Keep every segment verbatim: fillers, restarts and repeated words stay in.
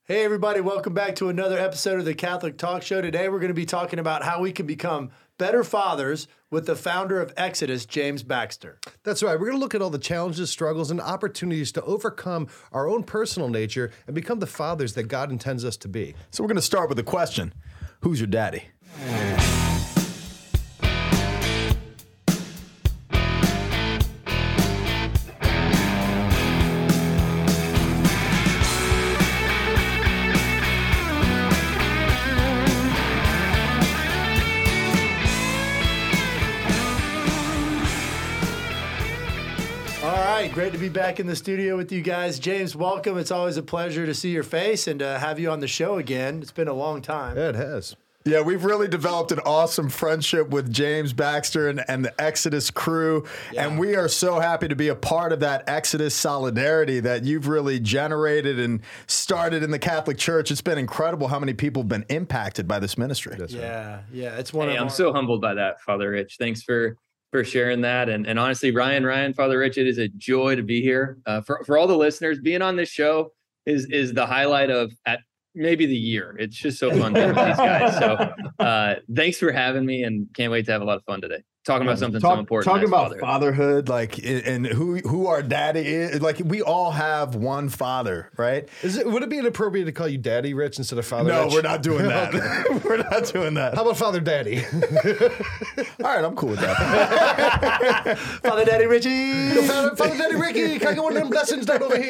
Hey, everybody. Welcome back to another episode of the Catholic Talk Show. Today, we're going to be talking about how we can become better fathers with the founder of Exodus, James Baxter. That's right. We're going to look at all the challenges, struggles, and opportunities to overcome our own personal nature and become the fathers that God intends us to be. So we're going to start with a question. Who's your daddy? Great to be back in the studio with you guys. James, welcome. It's always a pleasure to see your face and to have you on the show again. It's been a long time. Yeah, it has. Yeah, we've really developed an awesome friendship with James Baxter and, and the Exodus crew. Yeah. And we are so happy to be a part of that Exodus solidarity that you've really generated and started in the Catholic Church. It's been incredible how many people have been impacted by this ministry. That's yeah, right. yeah. It's one hey, of I'm our- so humbled by that, Father Rich. Thanks for for sharing that. And, and honestly, Ryan, Ryan, Father Rich, it is a joy to be here. Uh, for, for all the listeners, being on this show is is the highlight of at maybe the year. It's just so fun being with these guys. So uh, thanks for having me and can't wait to have a lot of fun today. Talking about something Talk, so important. Talking about fatherhood. fatherhood, like, and who who our daddy is. Like, we all have one father, right? Is it? Would it be inappropriate to call you Daddy Rich instead of Father No, Rich? we're not doing that. We're not doing that. How about Father Daddy? All right, I'm cool with that. Father Daddy Richie. Father, Father Daddy Ricky, can I get one of them blessings down over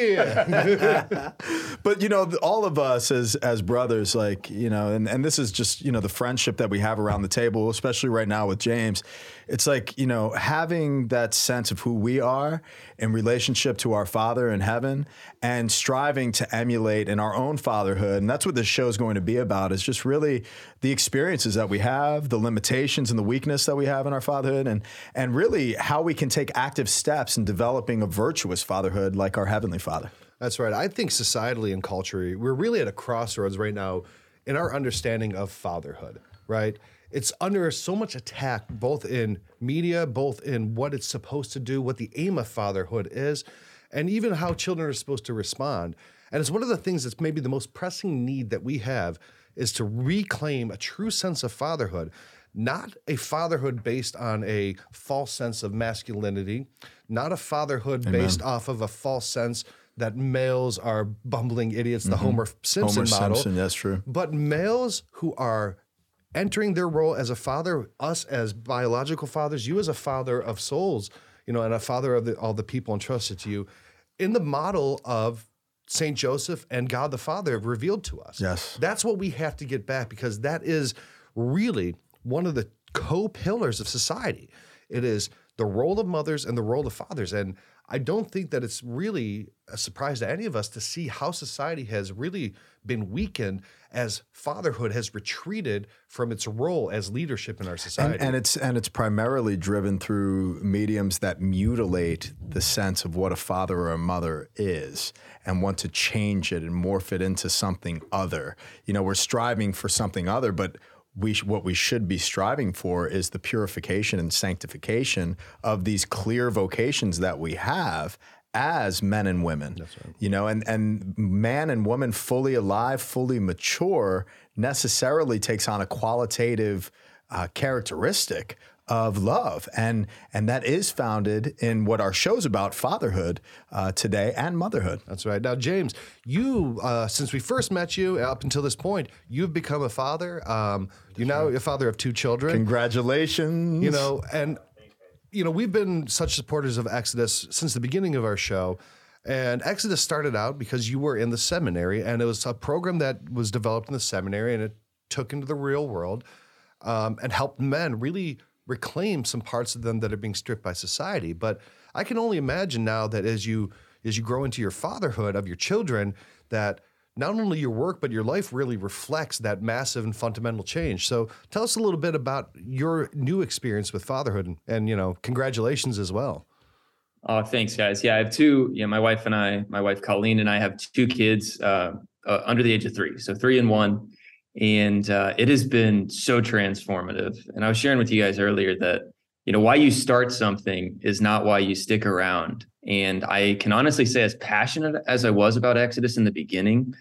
here? But, you know, all of us as as brothers, like, you know, and, and this is just, you know, the friendship that we have around the table, especially right now with James. It's like, you know, having that sense of who we are in relationship to our Father in heaven and striving to emulate in our own fatherhood. And that's what this show is going to be about, is just really the experiences that we have, the limitations and the weakness that we have in our fatherhood, and and really how we can take active steps in developing a virtuous fatherhood like our Heavenly Father. That's right. I think societally and culturally, we're really at a crossroads right now in our understanding of fatherhood, right? It's under so much attack, both in media, both in what it's supposed to do, what the aim of fatherhood is, and even how children are supposed to respond. And it's one of the things that's maybe the most pressing need that we have is to reclaim a true sense of fatherhood, not a fatherhood based on a false sense of masculinity, not a fatherhood Amen. Based off of a false sense that males are bumbling idiots, the mm-hmm. Homer Simpson Homer model. Simpson, that's true. But males who are entering their role as a father, us as biological fathers, you as a father of souls, you know, and a father of the, all the people entrusted to you, in the model of Saint Joseph and God the Father have revealed to us. Yes. That's what we have to get back, because that is really one of the co-pillars of society. It is the role of mothers and the role of fathers. And I don't think that it's really a surprise to any of us to see how society has really been weakened as fatherhood has retreated from its role as leadership in our society. And, and it's and it's primarily driven through mediums that mutilate the sense of what a father or a mother is and want to change it and morph it into something other. You know, we're striving for something other, but we sh- what we should be striving for is the purification and sanctification of these clear vocations that we have as men and women. That's right. You know, and, and man and woman fully alive, fully mature necessarily takes on a qualitative uh, characteristic of love. And and that is founded in what our show's about, fatherhood uh, today and motherhood. That's right. Now, James, you, uh, since we first met you up until this point, you've become a father. Um, you're now a father of two children. Congratulations. You know, and, you know, we've been such supporters of Exodus since the beginning of our show. And Exodus started out because you were in the seminary, and it was a program that was developed in the seminary, and it took into the real world um, and helped men really reclaim some parts of them that are being stripped by society. But I can only imagine now that as you as you grow into your fatherhood of your children, that not only your work, but your life really reflects that massive and fundamental change. So tell us a little bit about your new experience with fatherhood, and, and you know, congratulations as well. Oh, thanks, guys. Yeah, I have two. Yeah, my wife and I, my wife Colleen and I have two kids uh, uh, under the age of three, so three and one, and uh, it has been so transformative. And I was sharing with you guys earlier that, you know, why you start something is not why you stick around. And I can honestly say, as passionate as I was about Exodus in the beginning,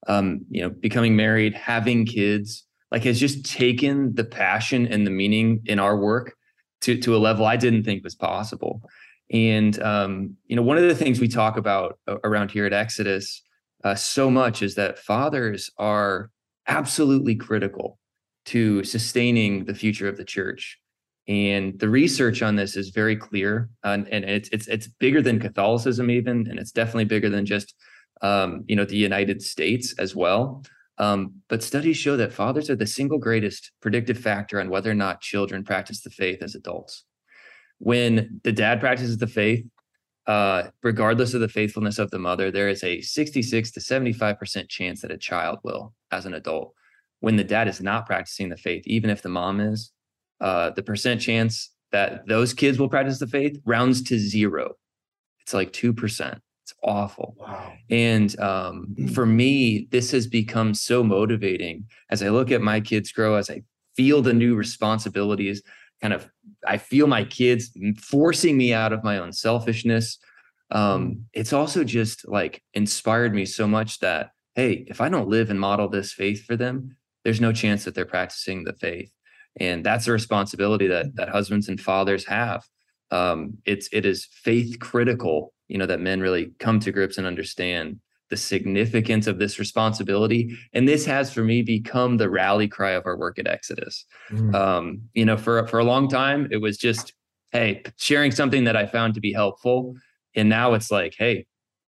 um, you know, becoming married, having kids, like has just taken the passion and the meaning in our work to, to a level I didn't think was possible. And, um, you know, one of the things we talk about around here at Exodus uh, so much is that fathers are absolutely critical to sustaining the future of the church. And the research on this is very clear, and, and it's it's it's bigger than Catholicism even, and it's definitely bigger than just um, you know the United States as well. Um, but studies show that fathers are the single greatest predictive factor on whether or not children practice the faith as adults. When the dad practices the faith, uh, regardless of the faithfulness of the mother, there is a sixty-six to seventy-five percent chance that a child will as an adult. When the dad is not practicing the faith, even if the mom is, uh, the percent chance that those kids will practice the faith rounds to zero. It's like two percent. It's awful. Wow. And um, for me, this has become so motivating as I look at my kids grow, as I feel the new responsibilities, kind of, I feel my kids forcing me out of my own selfishness. Um, it's also just like inspired me so much that, hey, if I don't live and model this faith for them, there's no chance that they're practicing the faith. And that's a responsibility that that husbands and fathers have. Um, it's it is faith critical, you know, that men really come to grips and understand the significance of this responsibility. And this has, for me, become the rally cry of our work at Exodus. Mm. Um, you know, for for a long time, it was just, hey, sharing something that I found to be helpful. And now it's like, hey,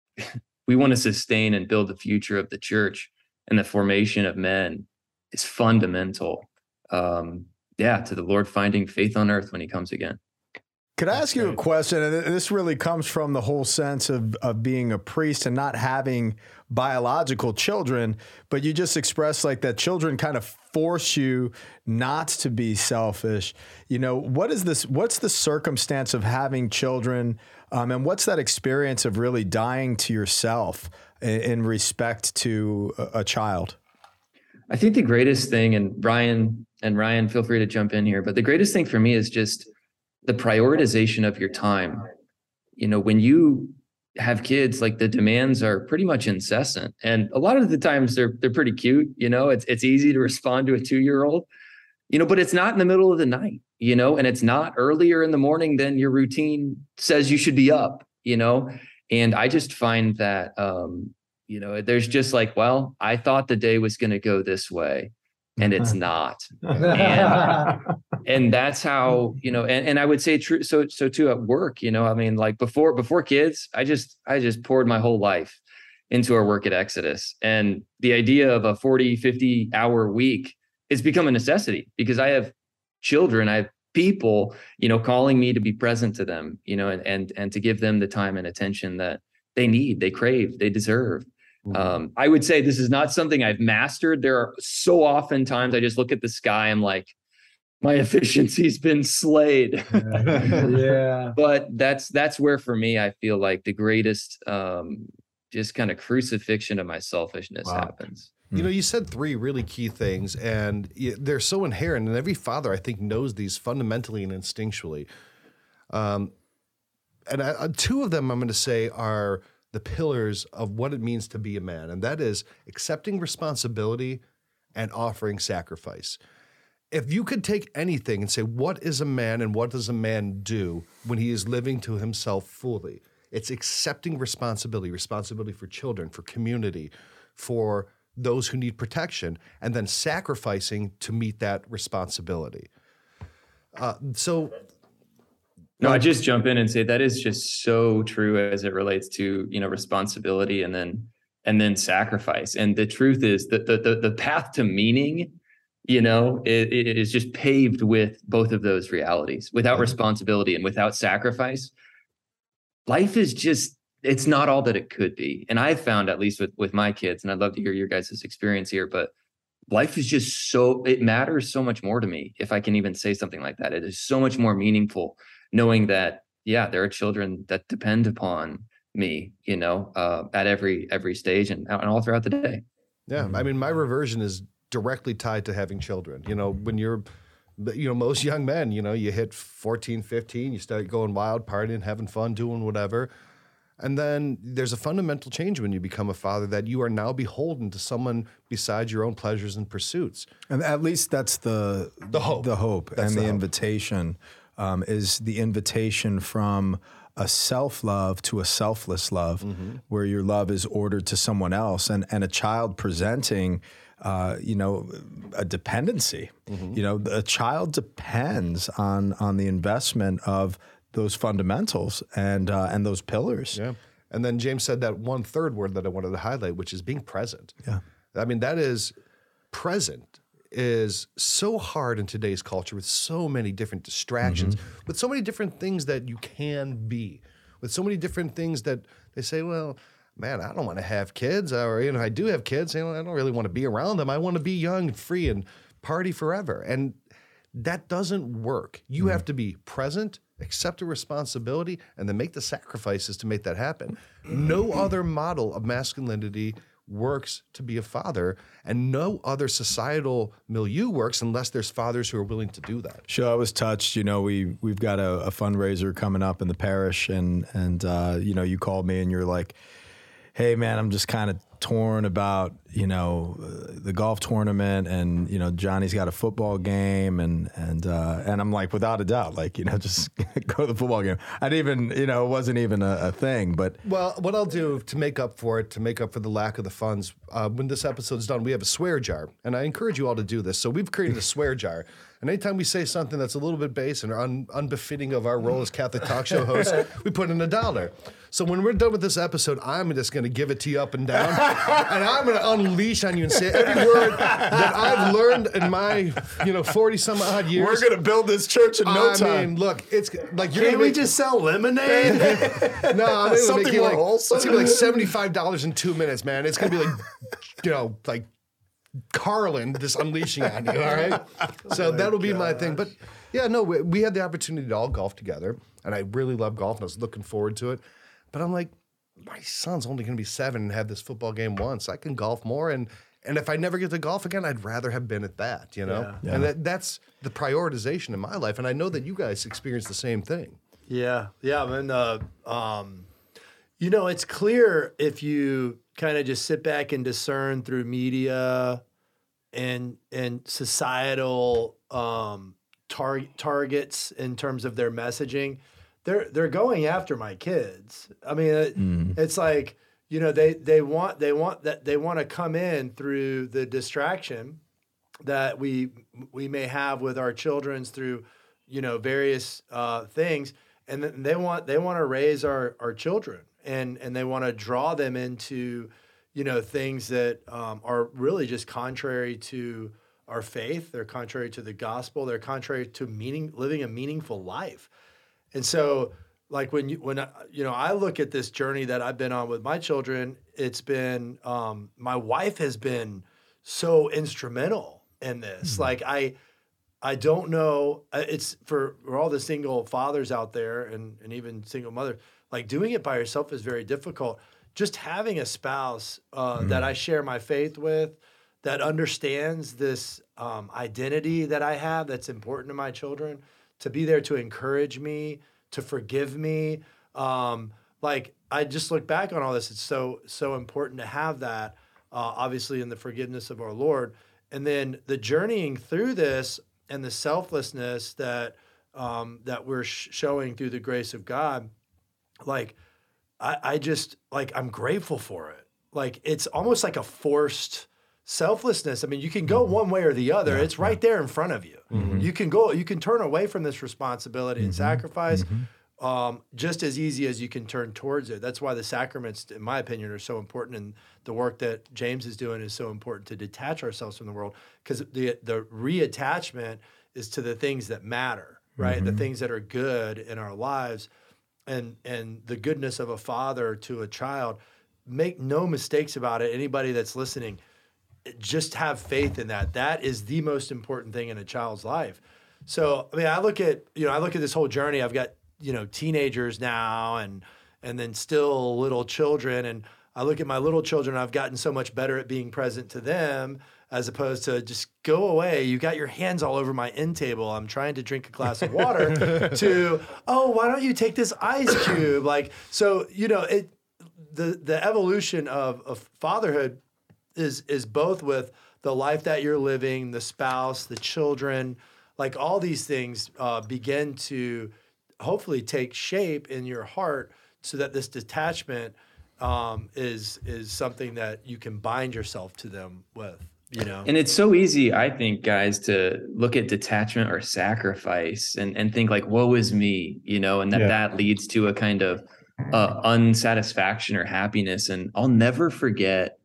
we want to sustain and build the future of the church, and the formation of men is fundamental. Um, yeah, to the Lord finding faith on earth when he comes again. Could I ask you a question? And this really comes from the whole sense of, of being a priest and not having biological children, but you just expressed like that children kind of force you not to be selfish. You know, what is this, what's the circumstance of having children? Um, and what's that experience of really dying to yourself in, in respect to a, a child? I think the greatest thing, and Brian and Ryan, feel free to jump in here, but the greatest thing for me is just the prioritization of your time. You know, when you have kids, like the demands are pretty much incessant. And a lot of the times they're they're pretty cute. You know, it's it's easy to respond to a two-year-old, you know, but it's not in the middle of the night, you know, and it's not earlier in the morning than your routine says you should be up, you know. And I just find that um, you know, there's just like, well, I thought the day was going to go this way, and it's not. And, and that's how, you know, and, and I would say true. So, so too at work, you know, I mean, like before, before kids, I just, I just poured my whole life into our work at Exodus. And the idea of a forty, fifty hour week has become a necessity because I have children, I have people, you know, calling me to be present to them, you know, and, and, and to give them the time and attention that they need, they crave, they deserve. Um, I would say this is not something I've mastered. There are so often times I just look at the sky, I'm like, my efficiency's been slayed. Yeah. But that's that's where for me, I feel like the greatest um, just kind of crucifixion of my selfishness wow. happens. You know, you said three really key things, and they're so inherent, and every father, I think, knows these fundamentally and instinctually. Um, and I, two of them I'm going to say are the pillars of what it means to be a man, and that is accepting responsibility and offering sacrifice. If you could take anything and say, what is a man and what does a man do when he is living to himself fully? It's accepting responsibility, responsibility for children, for community, for those who need protection, and then sacrificing to meet that responsibility. Uh, so... No, I just jump in and say that is just so true as it relates to, you know, responsibility and then and then sacrifice. And the truth is that the the, the path to meaning, you know, it, it is just paved with both of those realities. Without responsibility and without sacrifice, life is just, it's not all that it could be. And I've found, at least with with my kids, and I'd love to hear your guys' experience here, but life is just so, it matters so much more to me, if I can even say something like that. It is so much more meaningful knowing that, yeah, there are children that depend upon me, you know, uh, at every every stage and, and all throughout the day. Yeah, I mean, my reversion is directly tied to having children. You know, when you're, you know, most young men, you know, you hit fourteen, fifteen, you start going wild, partying, having fun, doing whatever. And then there's a fundamental change when you become a father, that you are now beholden to someone besides your own pleasures and pursuits. And at least that's the The hope. The hope That's and the the, hope. invitation um, is the invitation from a self-love to a selfless love, Mm-hmm. where your love is ordered to someone else, and and a child presenting, uh, you know, a dependency. Mm-hmm. You know, a child depends on on the investment of those fundamentals and uh, and those pillars. Yeah. And then James said that one third word that I wanted to highlight, which is being present. Yeah. I mean, that is present is so hard in today's culture, with so many different distractions, Mm-hmm. with so many different things that you can be, with so many different things that they say, well, man, I don't want to have kids, or, you know, I do have kids, you know, I don't really want to be around them. I want to be young and free and party forever. And that doesn't work. You Mm-hmm. have to be present, accept a responsibility, and then make the sacrifices to make that happen. No other model of masculinity works to be a father, and no other societal milieu works unless there's fathers who are willing to do that. Sure, I was touched. You know, we we've got a, a fundraiser coming up in the parish, and and uh, you know, you called me and you're like, "Hey, man, I'm just kind of torn about you know uh, the golf tournament, and you know Johnny's got a football game, and and uh, and I'm like, without a doubt, like you know, just go to the football game. I didn't even you know it wasn't even a, a thing, but Well, what I'll do to make up for it, to make up for the lack of the funds, uh, when this episode's done, we have a swear jar, and I encourage you all to do this. So we've created a swear jar, and anytime we say something that's a little bit base and un- unbefitting of our role as Catholic talk show hosts, we put in a dollar. So when we're done with this episode, I'm just going to give it to you up and down, and I'm going to unleash on you and say every word that I've learned in my, you know, forty some odd years. we're gonna build this church in no I time. mean, look, it's like you're Can't gonna we make, just sell lemonade? no, I'm gonna Something make you more like, wholesome. it's gonna be like seventy-five dollars in two minutes, man. It's gonna be like, you know, like Carlin just unleashing on you. All right, so that'll be my thing. But yeah, no, we, we had the opportunity to all golf together, and I really love golf, and I was looking forward to it. But I'm like, my son's only gonna be seven and have this football game once. I can golf more, and and if I never get to golf again, I'd rather have been at that. You know, Yeah. and that, that's the prioritization in my life, and I know that you guys experience the same thing. Yeah, yeah, man. Uh, um, you know, it's clear if you kind of just sit back and discern through media and and societal um, tar- targets in terms of their messaging. They're they're going after my kids. I mean, it, Mm. it's like you know they they want they want that they want to come in through the distraction that we we may have with our children's through you know various uh, things, and then they want they want to raise our our children, and and they want to draw them into you know things that um, are really just contrary to our faith. They're contrary to the gospel. They're contrary to meaning living a meaningful life. And so, like when you when I, you know I look at this journey that I've been on with my children, it's been um, my wife has been so instrumental in this. Mm-hmm. Like I I don't know. uh, It's for, for all the single fathers out there, and and even single mothers. Like doing it by yourself is very difficult. Just having a spouse uh, Mm-hmm. that I share my faith with, that understands this um, identity that I have, that's important to my children, to be there to encourage me, to forgive me. Um, like I just look back on all this. It's so so important to have that, uh, obviously in the forgiveness of our Lord, and then the journeying through this and the selflessness that um, that we're sh- showing through the grace of God. Like I, I just like I'm grateful for it. Like it's almost like a forced selflessness. I mean, you can go one way or the other. Yeah, it's right there in front of you. You can go, you can turn away from this responsibility and sacrifice um, just as easy as you can turn towards it. That's why the sacraments, in my opinion, are so important, and the work that James is doing is so important to detach ourselves from the world, because the the reattachment is to the things that matter, right? The things that are good in our lives, and and the goodness of a father to a child. Make no mistakes about it. Anybody that's listening, just have faith in that. That is the most important thing in a child's life. So, I mean, I look at, you know, I look at this whole journey. I've got, you know, teenagers now and and then still little children. And I look at my little children, I've gotten so much better at being present to them. as opposed to just go away. You got your hands all over my end table. I'm trying to drink a glass of water to, oh, why don't you take this ice cube? Like, so, you know, it, the, the evolution of, of fatherhood is, is both with the life that you're living, the spouse, the children, like all these things uh, begin to hopefully take shape in your heart so that this detachment um, is, is something that you can bind yourself to them with. You know, and it's so easy, I think, guys, to look at detachment or sacrifice and, and think like, woe is me, you know, and that yeah. that leads to a kind of uh, unsatisfaction or happiness. And I'll never forget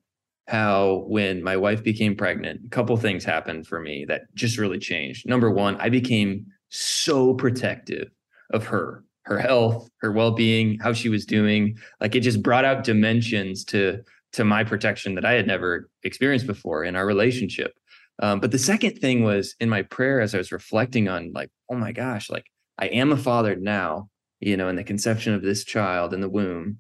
how when my wife became pregnant, a couple things happened for me that just really changed. Number one, I became so protective of her, her health, her well-being, how she was doing. Like it just brought out dimensions to to my protection that I had never experienced before in our relationship. Um, but the second thing was in my prayer, as I was reflecting on like, oh my gosh, like I am a father now, you know, in the conception of this child in the womb.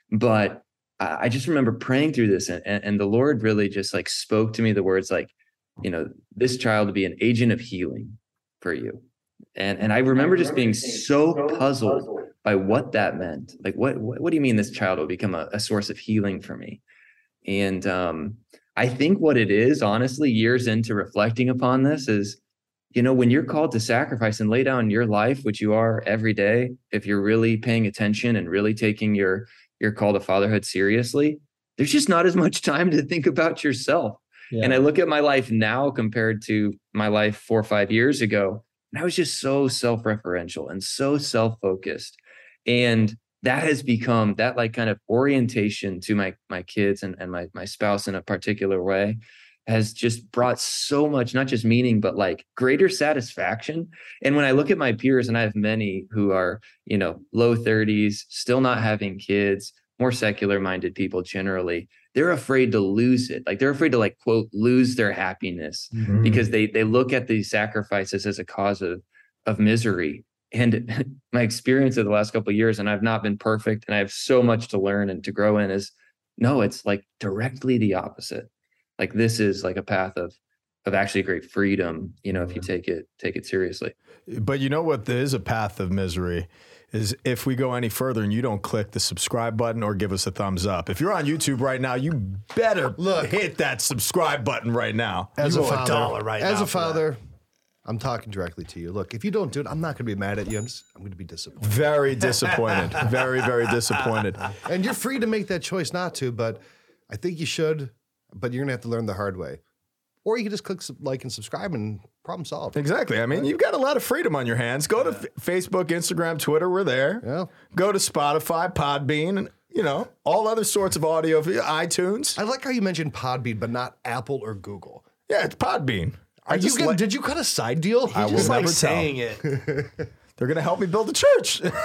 But I, I just remember praying through this and, and the Lord really just like spoke to me the words like, you know, this child will be an agent of healing for you. And, and I remember just being so puzzled by what that meant. Like, what, what, what do you mean this child will become a, a source of healing for me? And um, I think what it is, honestly, years into reflecting upon this is, you know, when you're called to sacrifice and lay down your life, which you are every day, if you're really paying attention and really taking your, your call to fatherhood seriously, there's just not as much time to think about yourself. Yeah. And I look at my life now compared to my life four or five years ago, and I was just so self-referential and so self-focused. And that has become that like kind of orientation to my my kids and, and my my spouse in a particular way has just brought so much, not just meaning, but like greater satisfaction. And when I look at my peers, and I have many who are, you know, low thirties, still not having kids, more secular minded people generally, they're afraid to lose it. Like they're afraid to like, quote, lose their happiness mm-hmm. because they they look at these sacrifices as a cause of of misery. And my experience of the last couple of years, and I've not been perfect, and I have so much to learn and to grow in, is no, it's like directly the opposite. Like this is like a path of of actually great freedom, you know, if you take it take it seriously. But you know what? There is a path of misery is if we go any further and you don't click the subscribe button or give us a thumbs up. If you're on YouTube right now, you better look hit that subscribe button right now. As you a father, a dollar right as now a father. I'm talking directly to you. Look, if you don't do it, I'm not going to be mad at you. I'm just, I'm going to be disappointed. Very disappointed. very, very disappointed. And you're free to make that choice not to, but I think you should, but you're going to have to learn the hard way. Or you can just click like and subscribe and problem solved. Exactly. I mean, right? You've got a lot of freedom on your hands. Go yeah. to F- Facebook, Instagram, Twitter. We're there. Yeah. Go to Spotify, Podbean, and, you know, all other sorts of audio, iTunes. I like how you mentioned Podbean, but not Apple or Google. Yeah, it's Podbean. Are you gonna, like, did you cut a side deal? I just like saying it. They're going to help me build a church. oh,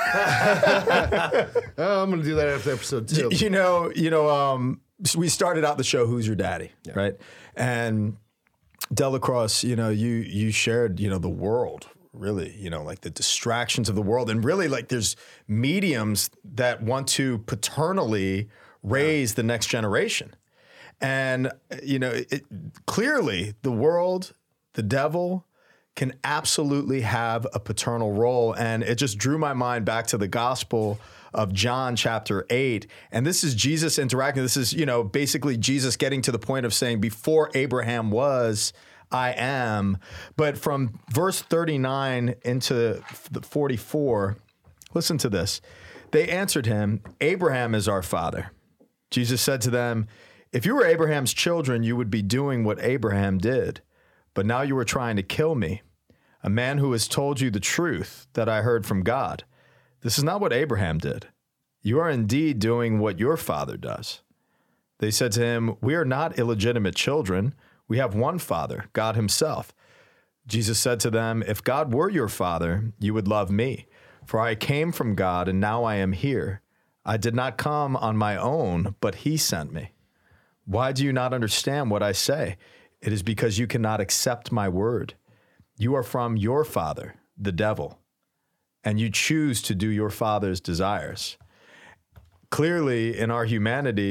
I'm going to do that after episode two. You, you know, you know, um, we started out the show, Who's Your Daddy? Yeah. Right. And Delacrosse, you know, you, you shared, you know, the world really, you know, like the distractions of the world. And really like there's mediums that want to paternally raise yeah. the next generation. And, you know, it, clearly the world, the devil can absolutely have a paternal role. And it just drew my mind back to the Gospel of John chapter eight. And this is Jesus interacting. This is, you know, basically Jesus getting to the point of saying, before Abraham was, I am. But from verse thirty-nine into forty-four, listen to this. They answered him, Abraham is our father. Jesus said to them, if you were Abraham's children, you would be doing what Abraham did. But now you are trying to kill me, a man who has told you the truth that I heard from God. This is not what Abraham did. You are indeed doing what your father does. They said to him, we are not illegitimate children. We have one father, God himself. Jesus said to them, if God were your father, you would love me, for I came from God and now I am here. I did not come on my own, but he sent me. Why do you not understand what I say? It is because you cannot accept my word. You are from your father, the devil, and you choose to do your father's desires. Clearly, in our humanity,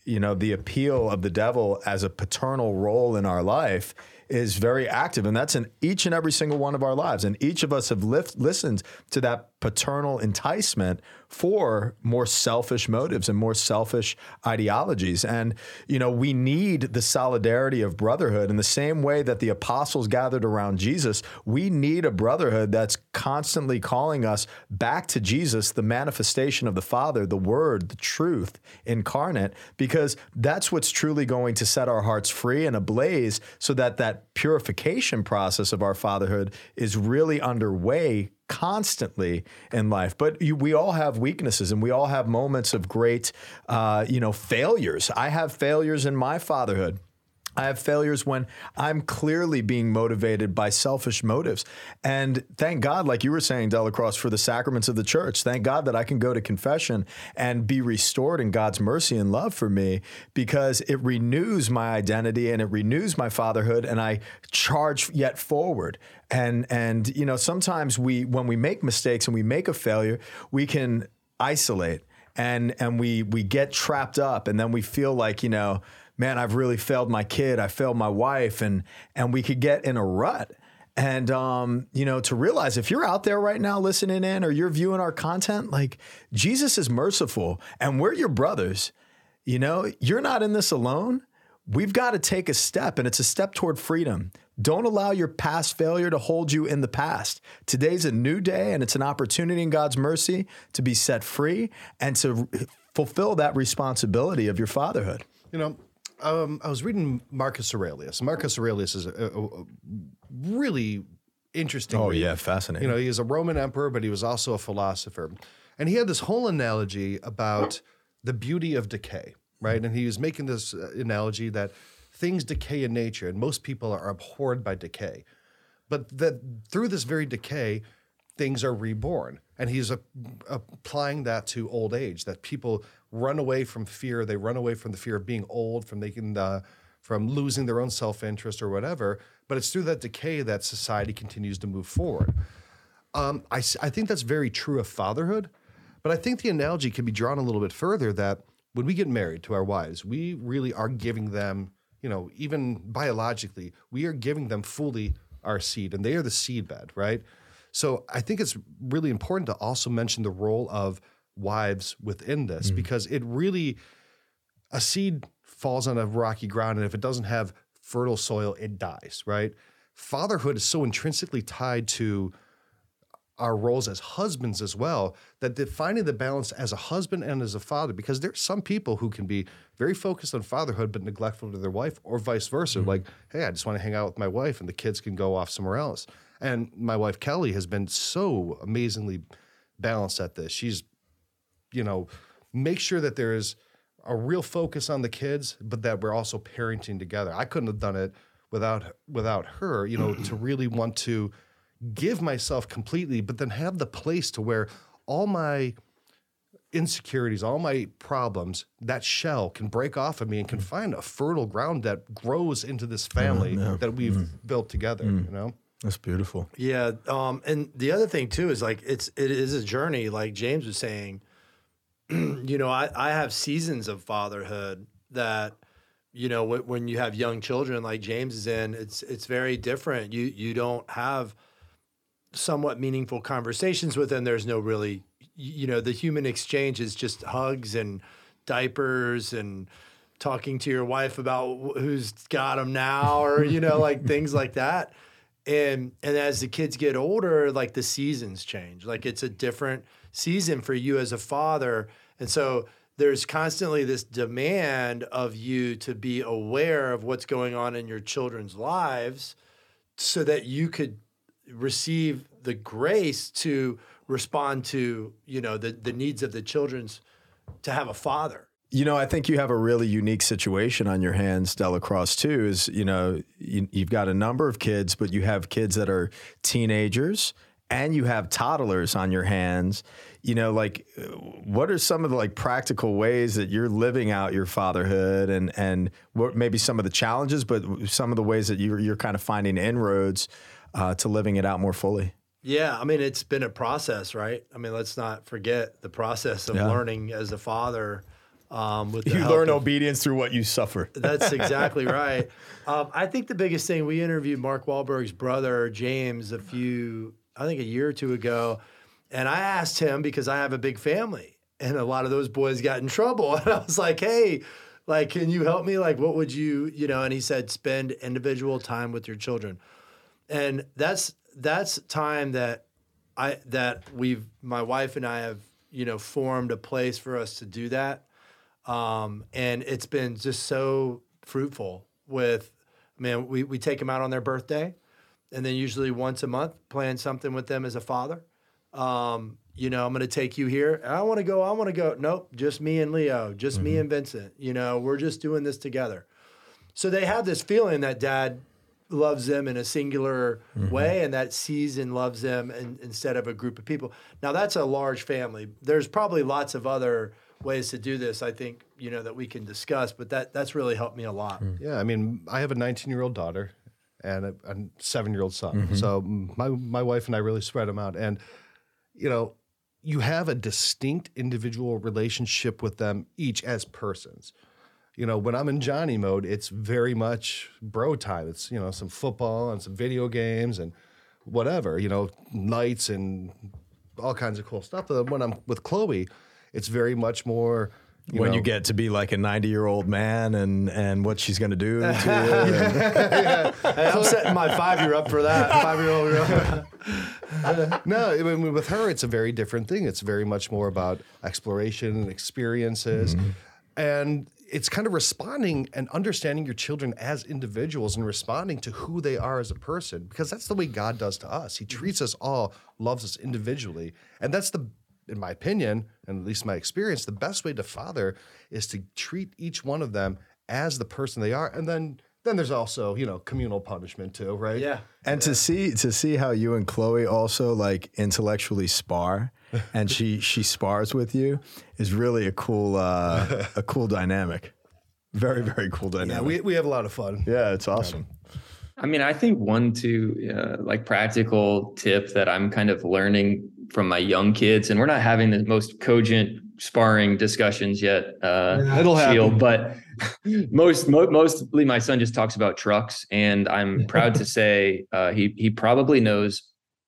you know, the appeal of the devil as a paternal role in our life is very active. And that's in each and every single one of our lives. And each of us have lift, listened to that paternal enticement for more selfish motives and more selfish ideologies. And, you know, we need the solidarity of brotherhood in the same way that the apostles gathered around Jesus. We need a brotherhood that's constantly calling us back to Jesus, the manifestation of the Father, the Word, the truth incarnate, because that's what's truly going to set our hearts free and ablaze so that that purification process of our fatherhood is really underway constantly in life. But you, we all have weaknesses and we all have moments of great, uh, you know, failures. I have failures in my fatherhood. I have failures when I'm clearly being motivated by selfish motives. And thank God, like you were saying, Delacroix, for the sacraments of the church. Thank God that I can go to confession and be restored in God's mercy and love for me, because it renews my identity and it renews my fatherhood, and I charge yet forward. And, and you know, sometimes we, when we make mistakes and we make a failure, we can isolate and, and we, we get trapped up, and then we feel like, you know, man, I've really failed my kid. I failed my wife. And, and we could get in a rut. And, um, you know, to realize if you're out there right now listening in or you're viewing our content, like, Jesus is merciful and we're your brothers. You know, you're not in this alone. We've got to take a step, and it's a step toward freedom. Don't allow your past failure to hold you in the past. Today's a new day, and it's an opportunity in God's mercy to be set free and to fulfill that responsibility of your fatherhood. You know, Um, I was reading Marcus Aurelius. Marcus Aurelius is a, a, a really interesting Oh, read. yeah, fascinating. You know, he was a Roman emperor, but he was also a philosopher. And he had this whole analogy about the beauty of decay, right? And he was making this uh, analogy that things decay in nature, and most people are abhorred by decay. But that through this very decay, things are reborn. And he's a, applying that to old age, that people run away from fear. They run away from the fear of being old, from making the, from losing their own self-interest or whatever. But it's through that decay that society continues to move forward. Um, I, I think that's very true of fatherhood. But I think the analogy can be drawn a little bit further, that when we get married to our wives, we really are giving them, you know, even biologically, we are giving them fully our seed, and they are the seed bed, right? So I think it's really important to also mention the role of wives within this, mm-hmm. because it really, a seed falls on a rocky ground, and if it doesn't have fertile soil, it dies, right? Fatherhood is so intrinsically tied to our roles as husbands as well, that the, finding the balance as a husband and as a father, because there's some people who can be very focused on fatherhood but neglectful to their wife, or vice versa. Mm-hmm. Like, hey, I just want to hang out with my wife, and the kids can go off somewhere else. And my wife, Kelly, has been so amazingly balanced at this. She's, you know, make sure that there is a real focus on the kids, but that we're also parenting together. I couldn't have done it without without her, you know, to really want to give myself completely, but then have the place to where all my insecurities, all my problems, that shell can break off of me and can find a fertile ground that grows into this family mm, yeah. that we've mm. built together, mm. you know? That's beautiful. Yeah. Um, and the other thing too is like, it's, it is a journey. Like James was saying, you know, I, I have seasons of fatherhood that, you know, w- when you have young children like James is in, it's, it's very different. You, you don't have somewhat meaningful conversations with them. There's no really, you know, the human exchange is just hugs and diapers and talking to your wife about who's got them now, or, you know, like things like that. And and as the kids get older, like the seasons change. Like it's a different season for you as a father. And so there's constantly this demand of you to be aware of what's going on in your children's lives so that you could receive the grace to respond to, you know, the, the needs of the children's, to have a father. You know, I think you have a really unique situation on your hands, Delacroix, too, is, you know, you, you've got a number of kids, but you have kids that are teenagers and you have toddlers on your hands. You know, like, what are some of the like practical ways that you're living out your fatherhood, and, and what maybe some of the challenges, but some of the ways that you're, you're kind of finding inroads uh, to living it out more fully? Yeah, I mean, it's been a process, right? I mean, let's not forget the process of yeah. learning as a father. Um, with the You help learn of- obedience through what you suffer. That's exactly right. Um, I think the biggest thing, we interviewed Mark Wahlberg's brother, James, a few, I think a year or two ago. And I asked him, because I have a big family and a lot of those boys got in trouble. And I was like, hey, like, can you help me? Like, what would you, you know, and he said, spend individual time with your children. And that's, that's time that I, that we've, my wife and I have, you know, formed a place for us to do that. Um, and it's been just so fruitful with, man, we, we take them out on their birthday and then usually once a month plan something with them as a father. Um, you know, I'm going to take you here. I want to go, I want to go. Nope. Just me and Leo, just mm-hmm. me and Vincent, you know, we're just doing this together. So they have this feeling that dad loves them in a singular mm-hmm. way and that sees and loves them in, instead of a group of people. Now that's a large family. There's probably lots of other ways to do this, I think, you know, that we can discuss, but that that's really helped me a lot. Yeah, I mean, I have a nineteen-year-old daughter and a, a seven-year-old son. Mm-hmm. So my my wife and I really spread them out. And, you know, you have a distinct individual relationship with them each as persons. You know, when I'm in Johnny mode, it's very much bro time. It's, you know, some football and some video games and whatever, you know, nights and all kinds of cool stuff. But when I'm with Chloe, it's very much more, you when know, you get to be like a ninety-year-old man and, and what she's going to do to you. yeah. Hey, I'm setting my five-year up for that. Five-year-old. No, I mean, with her, it's a very different thing. It's very much more about exploration and experiences. Mm-hmm. And it's kind of responding and understanding your children as individuals and responding to who they are as a person, because that's the way God does to us. He treats us all, loves us individually. And that's the, in my opinion, and at least my experience, the best way to father is to treat each one of them as the person they are. And then then there's also, you know, communal punishment too, right? Yeah. And yeah. to see to see how you and Chloe also like intellectually spar and she she spars with you is really a cool uh, a cool dynamic. Very, very cool dynamic. Yeah, we, we have a lot of fun. Yeah, it's awesome. I mean, I think one, two, uh, like practical tip that I'm kind of learning from my young kids, and we're not having the most cogent sparring discussions yet. Uh, yeah, it'll happen. But most, mo- mostly my son just talks about trucks, and I'm proud to say uh, he he probably knows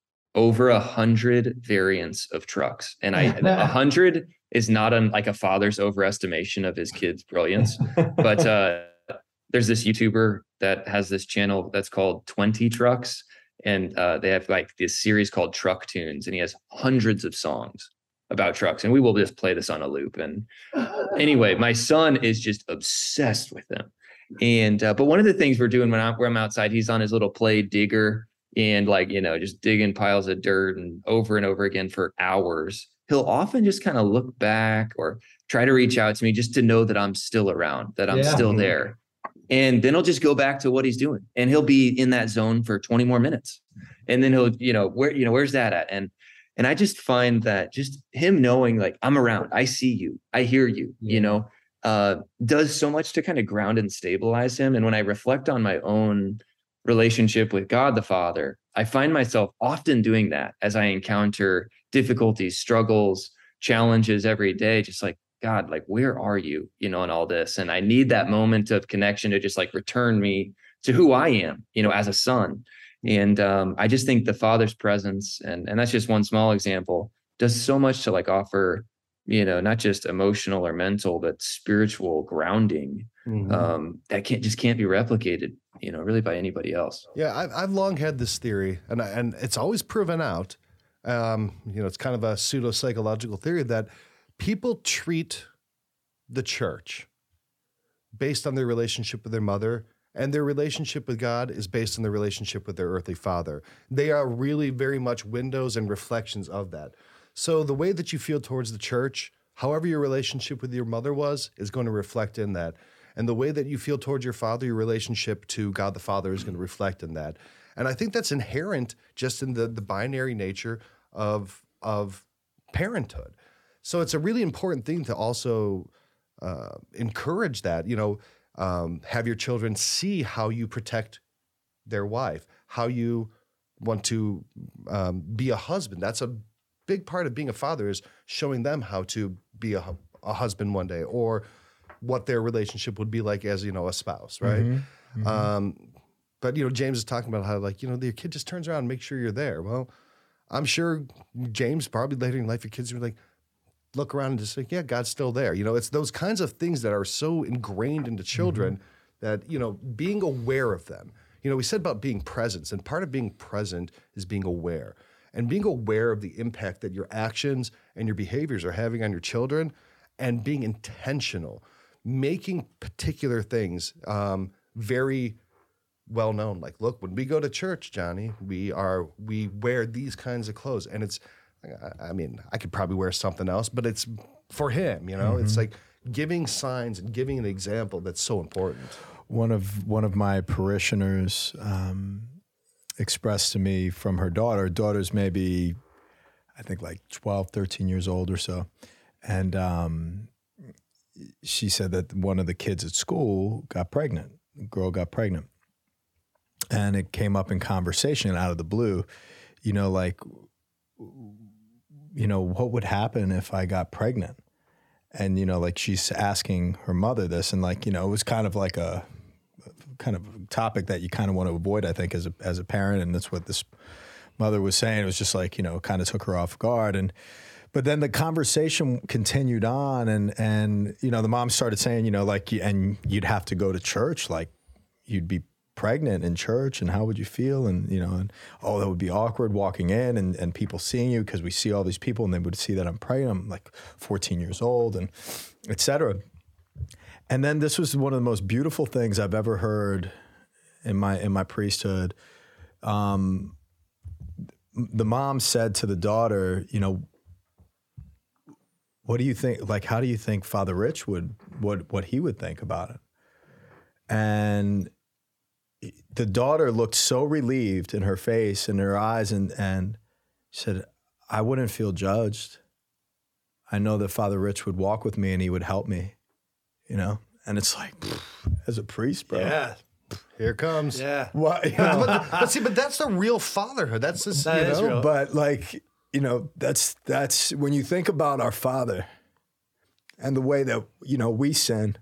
over a hundred variants of trucks, and I a hundred is not an, like a father's overestimation of his kid's brilliance, but uh, there's this YouTuber that has this channel that's called twenty Trucks. And uh, they have like this series called Truck Tunes, and he has hundreds of songs about trucks. And we will just play this on a loop. And anyway, my son is just obsessed with them. And, uh, but one of the things we're doing when I'm, where I'm outside, he's on his little play digger and like, you know, just digging piles of dirt and over and over again for hours. He'll often just kind of look back or try to reach out to me just to know that I'm still around, that I'm yeah. still there. And then he'll just go back to what he's doing, and he'll be in that zone for twenty more minutes. And then he'll, you know, where, you know, where's that at? And, and I just find that just him knowing like I'm around, I see you, I hear you, yeah. you know, uh, does so much to kind of ground and stabilize him. And when I reflect on my own relationship with God, the Father, I find myself often doing that as I encounter difficulties, struggles, challenges every day, just like, God, like, where are you, you know, in all this? And I need that moment of connection to just like return me to who I am, you know, as a son. And um, I just think the Father's presence, and, and that's just one small example, does so much to like offer, you know, not just emotional or mental, but spiritual grounding mm-hmm. um, that can't just can't be replicated, you know, really by anybody else. Yeah, I've, I've long had this theory, and I, and it's always proven out. Um, you know, it's kind of a pseudo psychological theory that people treat the church based on their relationship with their mother, and their relationship with God is based on their relationship with their earthly father. They are really very much windows and reflections of that. So the way that you feel towards the church, however your relationship with your mother was, is going to reflect in that. And the way that you feel towards your father, your relationship to God the Father is going to reflect in that. And I think that's inherent just in the, the binary nature of, of parenthood. So it's a really important thing to also uh, encourage that, you know, um, have your children see how you protect their wife, how you want to um, be a husband. That's a big part of being a father, is showing them how to be a, a husband one day, or what their relationship would be like as, you know, a spouse, right? Mm-hmm. Mm-hmm. Um, but, you know, James is talking about how, like, you know, your kid just turns around and makes sure you're there. Well, I'm sure James probably later in life, your kids are like, look around and just think, yeah, God's still there. You know, it's those kinds of things that are so ingrained into children mm-hmm. that, you know, being aware of them. You know, we said about being present, and part of being present is being aware. And being aware of the impact that your actions and your behaviors are having on your children, and being intentional, making particular things um, very well known. Like, look, when we go to church, Johnny, we are we wear these kinds of clothes, and it's, I mean, I could probably wear something else, but it's for him. You know, mm-hmm. it's like giving signs and giving an example that's so important. One of one of my parishioners um, expressed to me from her daughter. Daughter's maybe, I think, like twelve, thirteen years old or so. And um, she said that one of the kids at school got pregnant. The girl got pregnant. And it came up in conversation out of the blue, you know, like, you know, what would happen if I got pregnant? And, you know, like, she's asking her mother this, and, like, you know, it was kind of like a kind of topic that you kind of want to avoid, I think, as a as a parent. And that's what this mother was saying. It was just like, you know, kind of took her off guard. And but then the conversation continued on, and and you know, the mom started saying, you know, like, and you'd have to go to church, like, you'd be pregnant in church, and how would you feel? And, you know, and oh, that would be awkward walking in and, and people seeing you, because we see all these people and they would see that I'm pregnant. I'm like fourteen years old, and et cetera. And then this was one of the most beautiful things I've ever heard in my in my priesthood. Um, the mom said to the daughter, you know, what do you think? Like, how do you think Father Rich would what what he would think about it? And the daughter looked so relieved in her face and her eyes, and and said, I wouldn't feel judged. I know that Father Rich would walk with me and he would help me, you know? And it's like, as a priest, bro. Yeah. Here it comes. Yeah. What, you know? but, but see, but that's the real fatherhood. That's just, that you is know, real. But, like, you know, that's, that's when you think about our Father and the way that, you know, we sin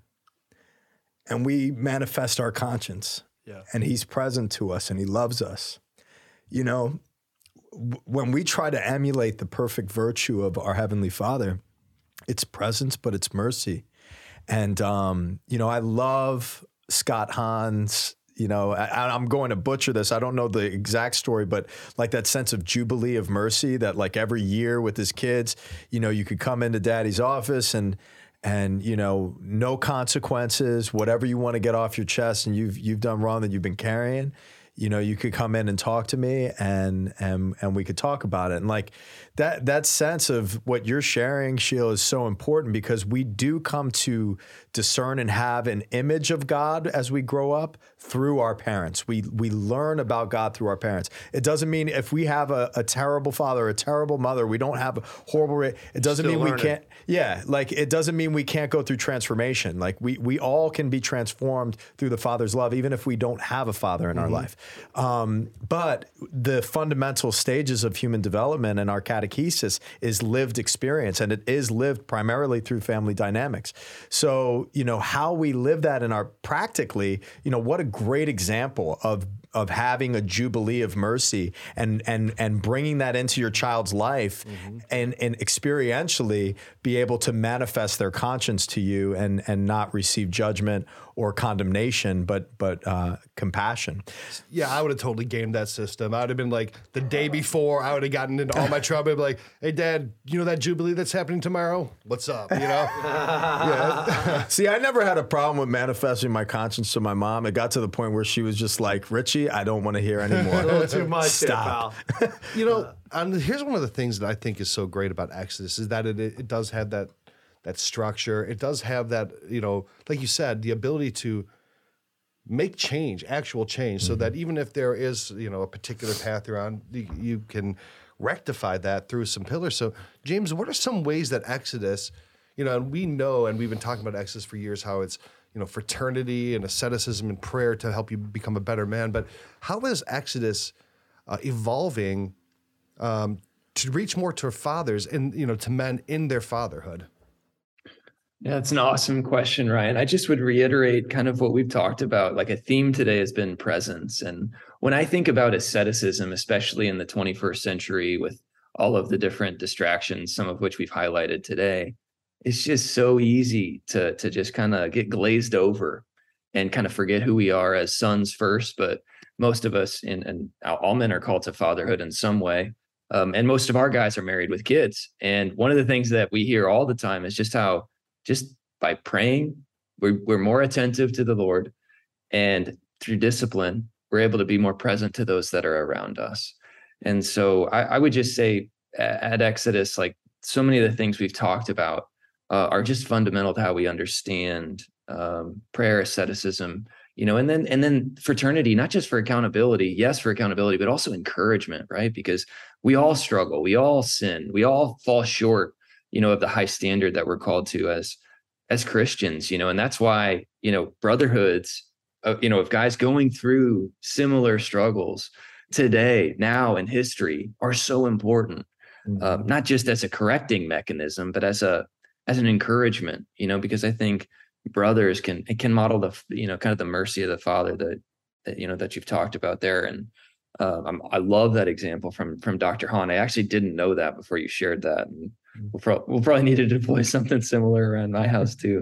and we manifest our conscience. Yeah. And he's present to us and he loves us. You know, w- when we try to emulate the perfect virtue of our Heavenly Father, it's presence, but it's mercy. And, um, you know, I love Scott Hahn's, you know, I, I'm going to butcher this. I don't know the exact story, but like that sense of Jubilee of Mercy that, like, every year with his kids, you know, you could come into Daddy's office and, And, you know, no consequences, whatever you want to get off your chest and you've you've done wrong that you've been carrying, you know, you could come in and talk to me and and and we could talk about it. And, like, that that sense of what you're sharing, Sheila, is so important, because we do come to discern and have an image of God as we grow up through our parents. We we learn about God through our parents. It doesn't mean if we have a, a terrible father, a terrible mother, we don't have a horrible, it doesn't Still mean learning. we can't, yeah, like, it doesn't mean we can't go through transformation. Like, we we all can be transformed through the Father's love, even if we don't have a father in mm-hmm. our life. Um, but the fundamental stages of human development and our catechesis is lived experience, and it is lived primarily through family dynamics. So, you know, how we live that in our practically, you know, what a great example of of having a jubilee of mercy and and and bringing that into your child's life mm-hmm. and and experientially be able to manifest their conscience to you and and not receive judgment or condemnation, but but uh, compassion. Yeah, I would have totally gamed that system. I would have been like, the day before, I would have gotten into all my trouble. I'd be like, hey, Dad, you know that Jubilee that's happening tomorrow? What's up? You know? Yeah. See, I never had a problem with manifesting my conscience to my mom. It got to the point where she was just like, Richie, I don't want to hear anymore. A little too much. Stop. There, pal. You know, um, here's one of the things that I think is so great about Exodus is that it it does have that that structure. It does have that, you know, like you said, the ability to make change, actual change, mm-hmm. so that even if there is, you know, a particular path you're on, you, you can rectify that through some pillars. So, James, what are some ways that Exodus, you know, and we know, and we've been talking about Exodus for years, how it's, you know, fraternity and asceticism and prayer to help you become a better man. But how is Exodus uh, evolving um, to reach more to fathers and, you know, to men in their fatherhood? Yeah, it's an awesome question, Ryan. I just would reiterate kind of what we've talked about. Like a theme today has been presence. And when I think about asceticism, especially in the twenty-first century with all of the different distractions, some of which we've highlighted today, it's just so easy to, to just kind of get glazed over and kind of forget who we are as sons first. But most of us, in, and all men are called to fatherhood in some way. Um, and most of our guys are married with kids. And one of the things that we hear all the time is just how just by praying, we're, we're more attentive to the Lord, and through discipline, we're able to be more present to those that are around us. And so I, I would just say at Exodus, like so many of the things we've talked about uh, are just fundamental to how we understand um, prayer, asceticism, you know, and then and then fraternity, not just for accountability, yes, for accountability, but also encouragement, right? Because we all struggle, we all sin, we all fall short, you know, of the high standard that we're called to as, as Christians, you know, and that's why, you know, brotherhoods, uh, you know, of guys going through similar struggles today, now in history are so important, mm-hmm. uh, not just as a correcting mechanism, but as a, as an encouragement, you know, because I think brothers can, can model the, you know, kind of the mercy of the Father that, that you know, that you've talked about there. And um, I love that example from, from Doctor Hahn. I actually didn't know that before you shared that. And We'll, pro- we'll probably need to deploy something similar around my house too.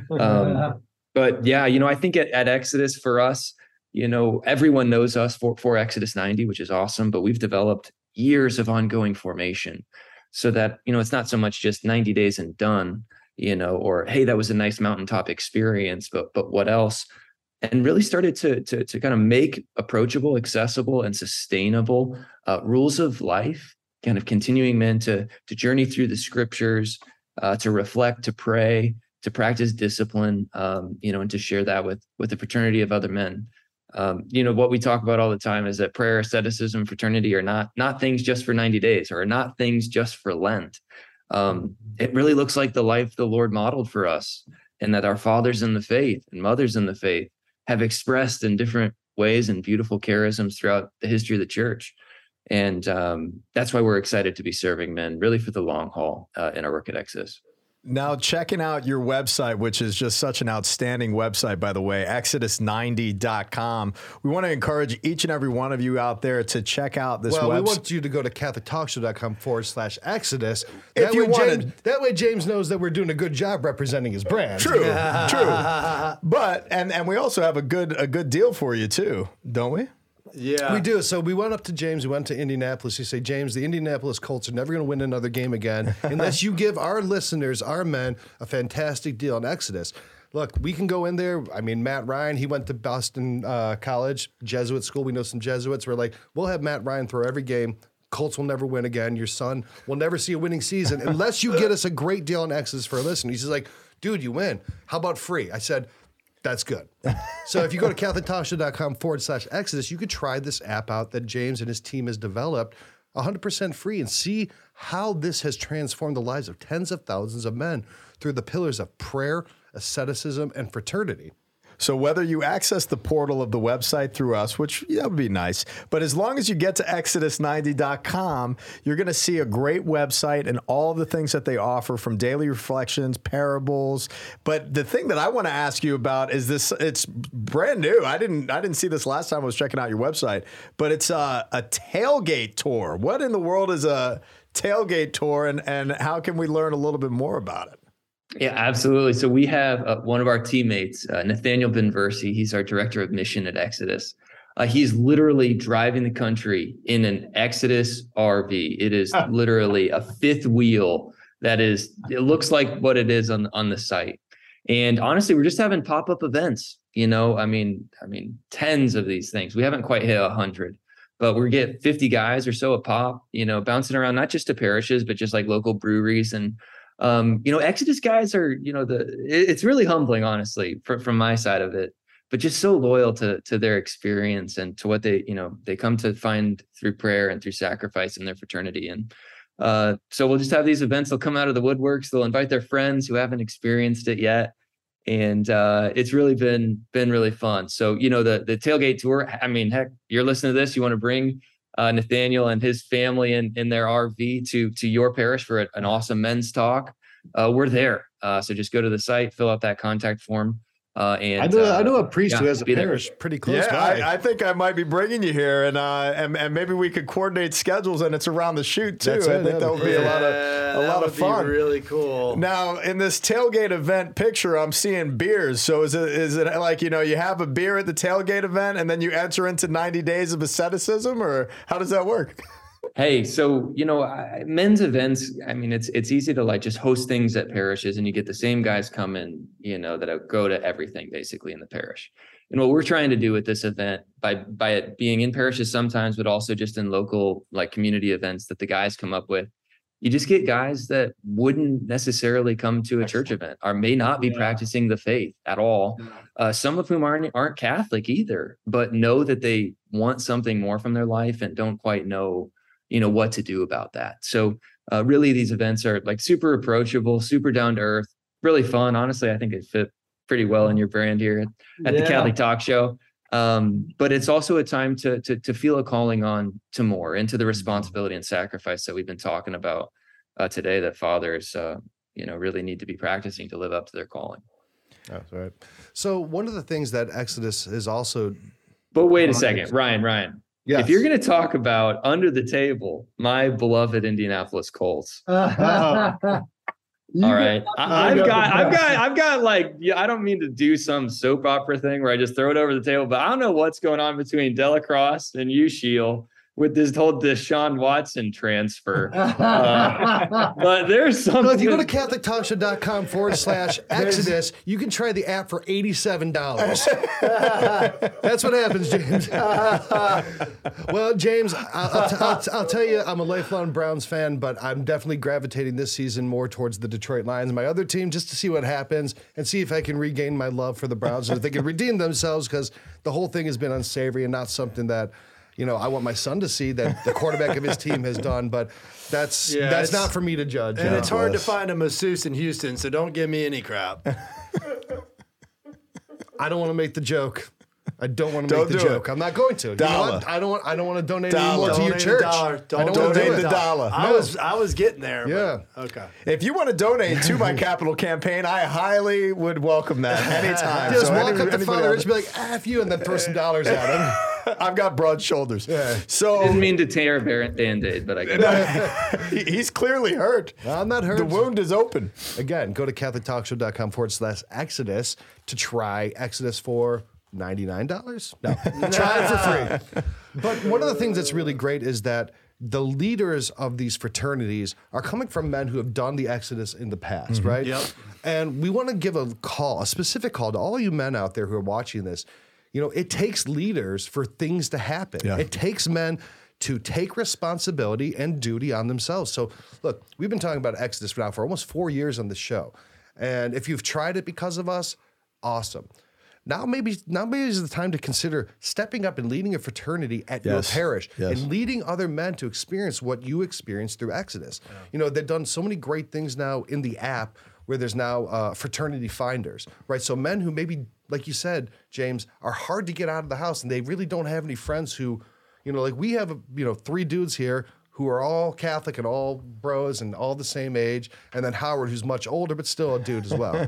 Um, but yeah, you know, I think at, at Exodus for us, you know, everyone knows us for, for Exodus ninety, which is awesome, but we've developed years of ongoing formation so that, you know, it's not so much just ninety days and done, you know, or, hey, that was a nice mountaintop experience, but, but what else? And really started to, to, to kind of make approachable, accessible, and sustainable uh, rules of life, kind of continuing men to, to journey through the scriptures, uh, to reflect, to pray, to practice discipline, um, you know, and to share that with, with the fraternity of other men. Um, you know, what we talk about all the time is that prayer, asceticism, fraternity are not, not things just for ninety days or not things just for Lent. Um, it really looks like the life the Lord modeled for us, and that our fathers in the faith and mothers in the faith have expressed in different ways and beautiful charisms throughout the history of the church. And um, that's why we're excited to be serving men really for the long haul uh, in our work at Exodus. Now, checking out your website, which is just such an outstanding website, by the way, exodus ninety dot com. We want to encourage each and every one of you out there to check out this well, website. We want you to go to catholic talk show dot com forward slash Exodus. If that you way wanted, James, that way James knows that we're doing a good job representing his brand. True, true. But, and, and we also have a good, a good deal for you too, don't we? Yeah, we do. So we went up to James. We went to Indianapolis. You say, James, the Indianapolis Colts are never going to win another game again unless you give our listeners, our men, a fantastic deal on Exodus. Look, we can go in there. I mean, Matt Ryan, he went to Boston uh, College, Jesuit school. We know some Jesuits. We're like, we'll have Matt Ryan throw every game. Colts will never win again. Your son will never see a winning season unless you get us a great deal on Exodus for a listen. He's like, dude, you win. How about free? I said, that's good. So if you go to catholic talk show dot com forward slash Exodus, you could try this app out that James and his team has developed one hundred percent free and see how this has transformed the lives of tens of thousands of men through the pillars of prayer, asceticism, and fraternity. So whether you access the portal of the website through us, which yeah, would be nice, but as long as you get to exodus ninety dot com, you're going to see a great website and all the things that they offer, from daily reflections, parables. But the thing that I want to ask you about is this: it's brand new. I didn't I didn't see this last time I was checking out your website, but it's a, a tailgate tour. What in the world is a tailgate tour, and, and how can we learn a little bit more about it? Yeah, absolutely. So we have uh, one of our teammates, uh, Nathaniel Benversi. He's our director of mission at Exodus. Uh, he's literally driving the country in an Exodus R V. It is literally a fifth wheel that is, it looks like what it is on, on the site. And honestly, we're just having pop-up events, you know, I mean, I mean, tens of these things. We haven't quite hit a hundred, but we get fifty guys or so a pop, you know, bouncing around, not just to parishes, but just like local breweries. And Um, you know, Exodus guys are, you know, the it, it's really humbling, honestly, from, from my side of it, but just so loyal to to their experience and to what they, you know, they come to find through prayer and through sacrifice in their fraternity. And uh, so we'll just have these events. They'll come out of the woodworks. They'll invite their friends who haven't experienced it yet. And uh, it's really been been really fun. So, you know, the the tailgate tour, I mean, heck, you're listening to this, you want to bring Uh, Nathaniel and his family in, in their R V to to your parish for a, an awesome men's talk, uh, we're there. Uh, so just go to the site, fill out that contact form. Uh, and I know, uh, I know a priest yeah, who has a be there. parish pretty close Yeah, by. I, I think I might be bringing you here, and uh, and and maybe we could coordinate schedules, and it's around the shoot too. That's I it, think yeah. that would be a lot of Yeah, a that lot would of be fun. really cool. Now, in this tailgate event picture, I'm seeing beers. So is it is it like, you know, you have a beer at the tailgate event, and then you enter into ninety days of asceticism, or how does that work? Hey, so, you know, I, men's events, I mean, it's it's easy to like just host things at parishes and you get the same guys coming, you know, that go to everything basically in the parish. And what we're trying to do with this event by by it being in parishes sometimes, but also just in local like community events that the guys come up with, you just get guys that wouldn't necessarily come to a church event or may not be yeah. practicing the faith at all. Yeah. Uh, some of whom aren't aren't Catholic either, but know that they want something more from their life and don't quite know, you know, what to do about that. So uh, really these events are like super approachable, super down to earth, really fun. Honestly, I think it fit pretty well in your brand here at, at yeah. the Catholic Talk Show. Um, but it's also a time to, to, to feel a calling on to more, into the responsibility and sacrifice that we've been talking about uh, today, that fathers, uh, you know, really need to be practicing to live up to their calling. That's right. So one of the things that Exodus is also. But wait a second, Ryan, Ryan. Yes. If you're going to talk about under the table, my beloved Indianapolis Colts. All right. I, I've got, I've got, I've got like, yeah, I don't mean to do some soap opera thing where I just throw it over the table, but I don't know what's going on between Delacrosse and U Shield with this whole Deshaun Watson transfer. Uh, but there's something. Well, if you go to Catholic Talk Show dot com forward slash Exodus, you can try the app for eighty-seven dollars. That's what happens, James. Well, James, I'll, I'll, t- I'll, t- I'll tell you, I'm a lifelong Browns fan, but I'm definitely gravitating this season more towards the Detroit Lions, my other team, just to see what happens and see if I can regain my love for the Browns and if they can redeem themselves, because the whole thing has been unsavory and not something that, you know, I want my son to see that the quarterback of his team has done, but that's yeah, that's not for me to judge. And it's hard to find a masseuse in Houston, so don't give me any crap. I don't want to make the joke. I don't want to make the joke. It. I'm not going to. You know what? I don't want. I don't want to donate any more to your church. Don't, don't donate do the dollar. I was I was getting there. Yeah. But, okay. If you want to donate to my capital campaign, I highly would welcome that anytime. Just so walk any, up to Father Rich and be like, "F you," and then throw some dollars at him. I've got broad shoulders. Yeah. So didn't mean to tear a Band-Aid, but I guess he's clearly hurt. I'm not hurt. The wound is open. Again, go to Catholic Talk Show dot com forward slash Exodus to try Exodus for ninety-nine dollars. No, try it for free. But one of the things that's really great is that the leaders of these fraternities are coming from men who have done the Exodus in the past, mm-hmm. right? Yep. And we want to give a call, a specific call to all you men out there who are watching this. You know, it takes leaders for things to happen. Yeah. It takes men to take responsibility and duty on themselves. So, look, we've been talking about Exodus now for almost four years on the show. And if you've tried it because of us, awesome. Now maybe now maybe is the time to consider stepping up and leading a fraternity at yes. your parish yes. and leading other men to experience what you experienced through Exodus. Yeah. You know, they've done so many great things now in the app where there's now uh, fraternity finders, right? So men who maybe, like you said, James, are hard to get out of the house and they really don't have any friends who, you know, like we have, you know, three dudes here who are all Catholic and all bros and all the same age, and then Howard, who's much older, but still a dude as well.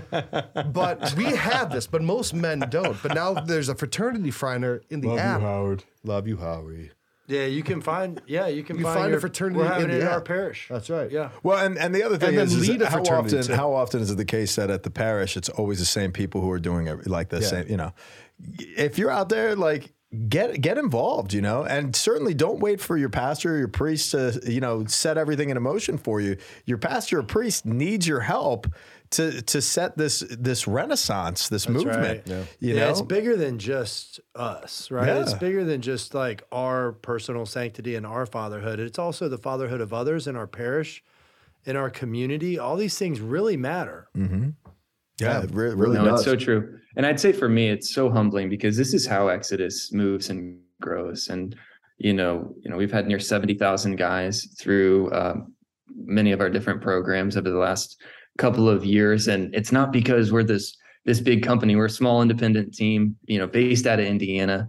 But we have this, but most men don't. But now there's a fraternity finder in the Love app. Love you, Howard. Love you, Howie. Yeah, you can find. Yeah, you can you find, find your, a fraternity we're having in, it in app. our parish. That's right. Yeah. Well, and, and the other thing and is, is how often too. how often is it the case that at the parish it's always the same people who are doing it like the yeah. same? You know, if you're out there, like. Get get involved, you know, and certainly don't wait for your pastor or your priest to, you know, set everything in motion for you. Your pastor or priest needs your help to to set this this renaissance, this That's movement. Right. Yeah. You yeah, know? It's bigger than just us, right? Yeah. It's bigger than just like our personal sanctity and our fatherhood. It's also the fatherhood of others in our parish, in our community. All these things really matter. Mm-hmm. Yeah, it re- really no, does. It's so true. And I'd say for me, it's so humbling because this is how Exodus moves and grows. And, you know, you know, we've had near seventy thousand guys through um, many of our different programs over the last couple of years. And it's not because we're this, this big company. We're a small independent team, you know, based out of Indiana.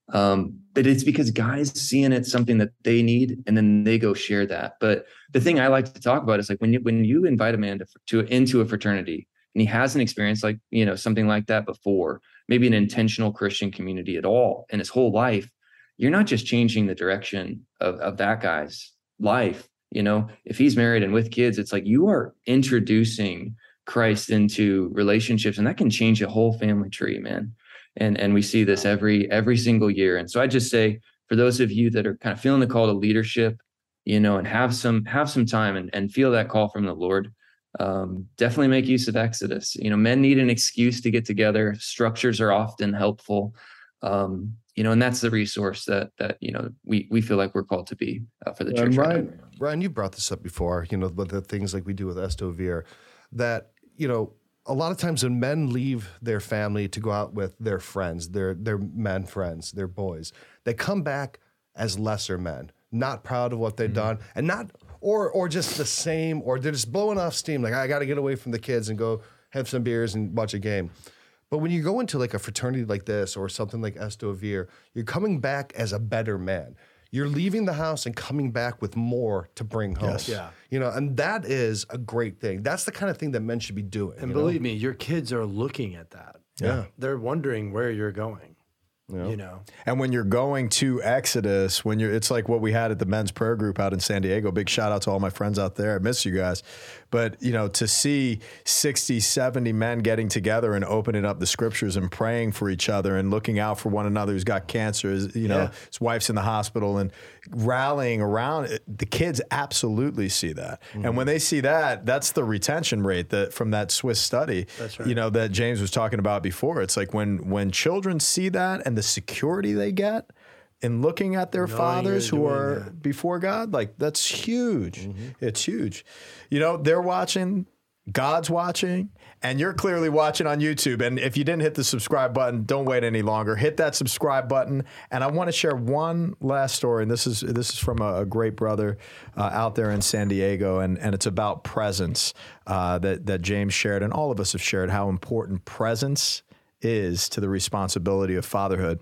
Um, but it's because guys seeing it's something that they need, and then they go share that. But the thing I like to talk about is like when you when you invite a man to, to into a fraternity and he hasn't experienced like, you know, something like that before, maybe an intentional Christian community at all in his whole life, you're not just changing the direction of, of that guy's life. You know, if he's married and with kids, it's like you are introducing Christ into relationships, and that can change a whole family tree, man. And and we see this every every single year. And so I just say, for those of you that are kind of feeling the call to leadership, you know, and have some have some time and, and feel that call from the Lord, um, definitely make use of Exodus. You know, men need an excuse to get together. Structures are often helpful, um, you know, and that's the resource that that you know we we feel like we're called to be uh, for the church. And right Ryan, now. Ryan, you brought this up before. You know, with the things like we do with Estovir, that you know. A lot of times when men leave their family to go out with their friends, their their men friends, their boys, they come back as lesser men, not proud of what they've mm-hmm. done, and not or or just the same, or they're just blowing off steam. Like, I got to get away from the kids and go have some beers and watch a game. But when you go into like a fraternity like this or something like Estovir, you're coming back as a better man. You're leaving the house and coming back with more to bring home. Yes. Yeah. You know, and that is a great thing. That's the kind of thing that men should be doing. And you believe know? me, your kids are looking at that. Yeah. They're wondering where you're going. Yeah. You know. And when you're going to Exodus, when you're, it's like what we had at the men's prayer group out in San Diego. Big shout out to all my friends out there. I miss you guys. But, you know, to see sixty, seventy men getting together and opening up the scriptures and praying for each other and looking out for one another who's got cancer, you know, Yeah. his wife's in the hospital and rallying around it, the kids absolutely see that. Mm-hmm. And when they see that, that's the retention rate that from that Swiss study, That's right. you know, that James was talking about before. It's like when when children see that and the security they get in looking at their Knowing fathers you're who doing are that. before God, like that's huge. Mm-hmm. It's huge. You know, they're watching, God's watching, and you're clearly watching on YouTube. And if you didn't hit the subscribe button, don't wait any longer. Hit that subscribe button. And I want to share one last story. And this is this is from a, a great brother uh, out there in San Diego. And, and it's about presence uh, that, that James shared. And all of us have shared how important presence is to the responsibility of fatherhood.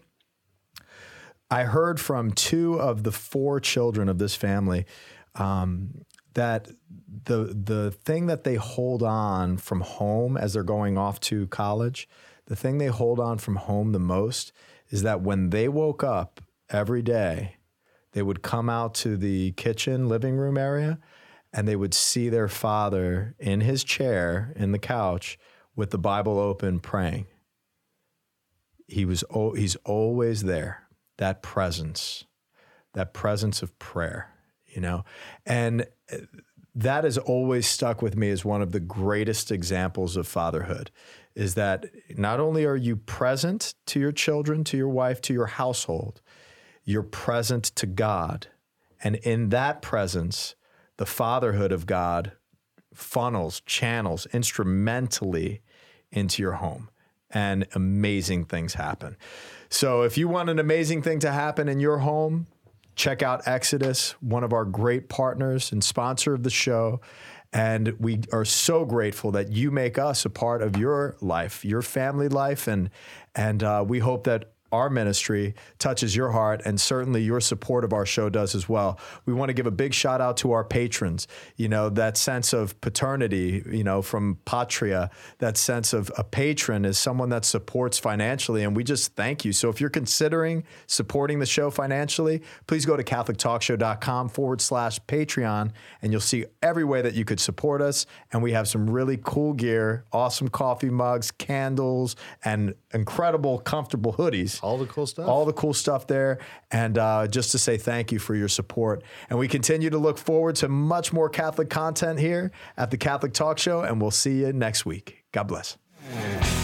I heard from two of the four children of this family um, that the the thing that they hold on from home as they're going off to college, the thing they hold on from home the most is that when they woke up every day, they would come out to the kitchen, living room area, and they would see their father in his chair, in the couch, with the Bible open, praying. He was he's always there. That presence, that presence of prayer, you know, and that has always stuck with me as one of the greatest examples of fatherhood, is that not only are you present to your children, to your wife, to your household, you're present to God. And in that presence, the fatherhood of God funnels, channels instrumentally into your home, and amazing things happen. So if you want an amazing thing to happen in your home, check out Exodus, one of our great partners and sponsor of the show. And we are so grateful that you make us a part of your life, your family life. And, and uh, we hope that our ministry touches your heart, and certainly your support of our show does as well. We want to give a big shout out to our patrons. You know, that sense of paternity, you know, from Patria, that sense of a patron is someone that supports financially, and we just thank you. So if you're considering supporting the show financially, please go to catholictalkshow.com forward slash Patreon, and you'll see every way that you could support us. And we have some really cool gear, awesome coffee mugs, candles, and incredible, comfortable hoodies. All the cool stuff. All the cool stuff there. And uh, just to say thank you for your support. And we continue to look forward to much more Catholic content here at the Catholic Talk Show. And we'll see you next week. God bless.